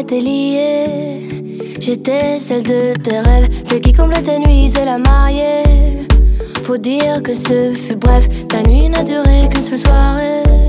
était liée. J'étais celle de tes rêves, celle qui comblait tes nuits et la mariée. Faut dire que ce fut bref, ta nuit n'a duré qu'une seule soirée.